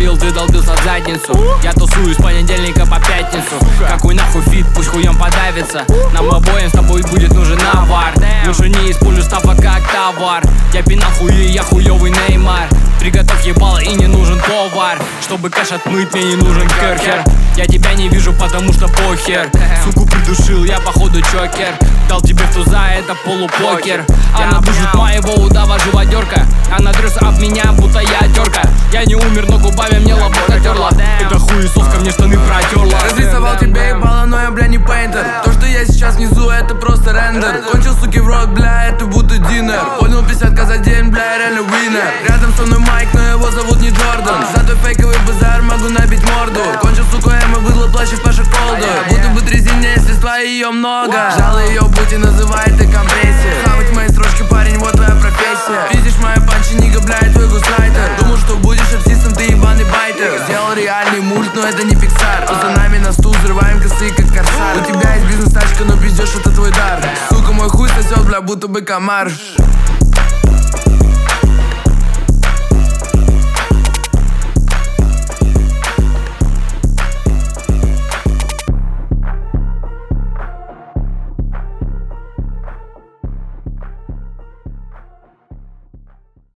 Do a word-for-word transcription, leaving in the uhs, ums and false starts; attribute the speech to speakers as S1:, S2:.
S1: говорил, ты долбился в задницу. Я тусую с понедельника по пятницу. Какой нахуй фит, пусть хуем подавится. Нам обоим с тобой будет нужен навар. Лучше не используй стафа как товар. Я пинахуй и я хуёвый Неймар. Приготовь ебало и не нужен повар. Чтобы кэш отмыть, мне не нужен керхер. Я тебя не вижу, потому что похер. Суку придушил, я походу чокер. Дал тебе в туза, это полупокер. Она душит моего удава живодерка. Она дрется об меня, будто я терка. Я не умер, но губами мне лобок натерла. Это хуесоска мне штаны протерла.
S2: Разрисовал тебе ебало, но я, бля, не пейнтер. То, что я сейчас внизу, это просто рендер. Кончил, суки, в рот, бля, это будто динер. Понял, пятьдесят за день, бля, я реально винер. Рядом со мной Майк, но его зовут не Джордан. За твой фейковый базар могу набить морду. Кончил, сука, Эмма, выдла плащ в Паша Колду. Будто бы трезине, естества ее много. Жало ее путь и называет и компрессия. Хавать мои строчки, парень, вот твоя профессия. Видишь мои панчи, нига, бля, и твой густрайтер. Думал, что будешь артистом, ты ебаный байтер. Сделал реальный мульт, но это не Пиксар. За нами на стул, взрываем косы, как корсар. У тебя есть бизнес-тачка, но пиздешь, это твой дар. Сука, мой хуй сосет, бля, будто бы комар.